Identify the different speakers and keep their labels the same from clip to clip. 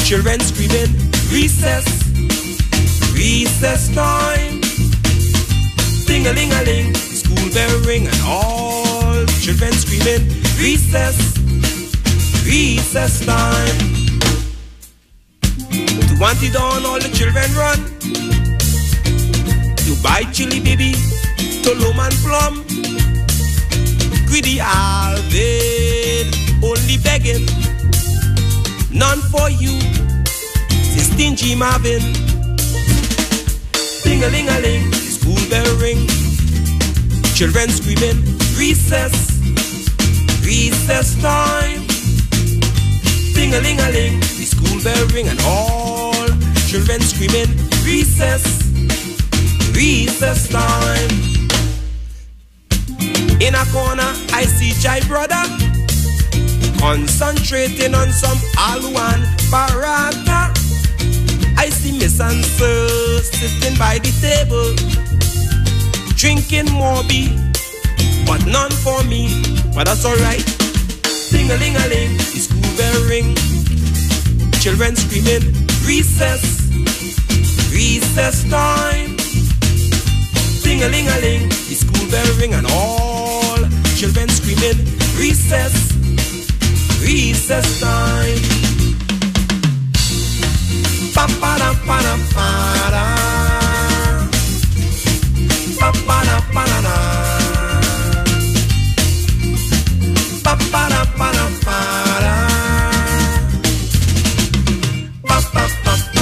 Speaker 1: Children screaming, recess, recess time. Ding-a-ling-a-ling, school bell ring, and all children screaming, recess, recess time. To auntie dawn, all the children run. To buy chili baby, to loam and plum. Greedy Alvin, only begging, none for you. Say stingy Marvin. Ding-a-ling-a-ling, the school bell ring. Children screaming, recess, recess time. Ding-a-ling-a-ling, the school bell ring, and all children screaming, recess, recess time. In a corner, I see Jai brother concentrating on some aloo and paratha. I see Miss Answer sitting by the table, drinking Morbi, but none for me, but that's alright. Ding-a-ling-a-ling, the school bell ring. Children screaming, recess, recess time. Ding-a-ling-a-ling, the school bell ring, and all children screaming, recess, recess time. Pa-pa-da-pa-da-pa-da, pa-pa-da-pa-da-da, pa-pa-da-pa-da-pa-da, pa-pa-pa-pa.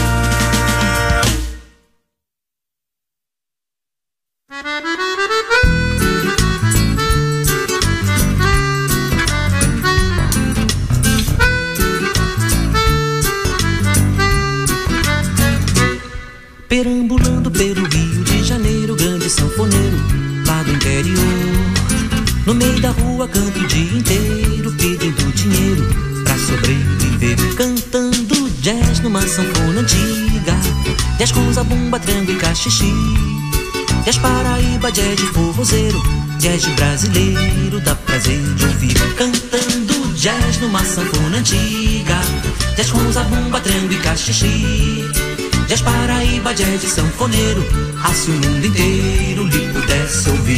Speaker 2: Perambulando pelo Rio de Janeiro, grande sanfoneiro lá do interior. No meio da rua canto o dia inteiro, pedindo dinheiro pra sobreviver. Cantando jazz numa sanfona antiga, jazz com zabumba, triângulo e cachixi. Jazz Paraíba, jazz de forrozeiro, jazz brasileiro, dá prazer de ouvir. Cantando jazz numa sanfona antiga, jazz com zabumba, triângulo e cachixi. Jazz Paraíba, jazz de sanfoneiro, ah, se o mundo inteiro lhe pudesse ouvir.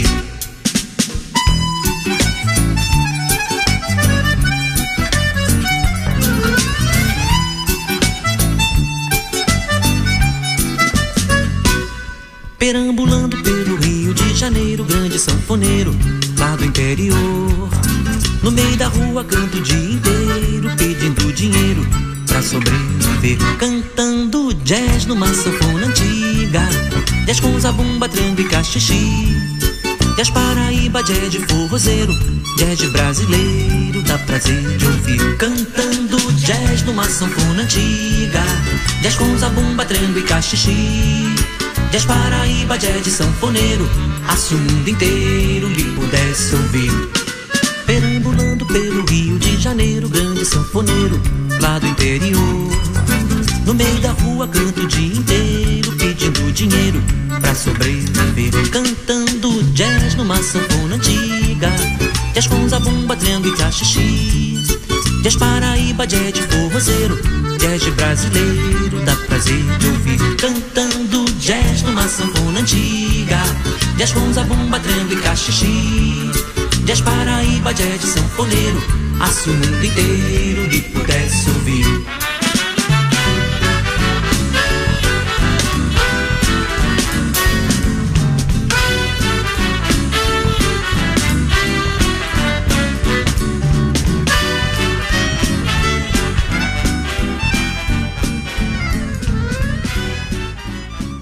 Speaker 2: Perambulando pelo Rio de Janeiro, grande sanfoneiro lá do interior. No meio da rua canto o dia inteiro, pedindo dinheiro pra sobreviver. Cantando jazz numa sanfona antiga, jazz com zabumba, triângulo e cachixi. Jazz Paraíba, jazz de forrozeiro, jazz brasileiro, dá prazer de ouvir. Cantando jazz numa sanfona antiga, jazz com zabumba, triângulo e cachixi. Jazz Paraíba, jazz de sanfoneiro, ah, se o mundo inteiro lhe pudesse ouvir. Perambulando pelo Rio de Janeiro, grande sanfoneiro lá do interior. No meio da rua canto o dia inteiro, pedindo dinheiro pra sobreviver. Cantando jazz numa sanfona antiga, jazz com zabumba, triângulo e cachixi. Jazz Paraíba, jazz de forrozeiro, jazz brasileiro, dá prazer de ouvir. Cantando jazz numa sanfona antiga, jazz com zabumba, triângulo e cachixi. Jazz Paraíba, jazz de sanfoneiro, ah, se o mundo inteiro lhe pudesse ouvir.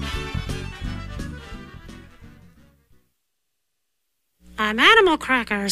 Speaker 3: I'm Animal Crackers.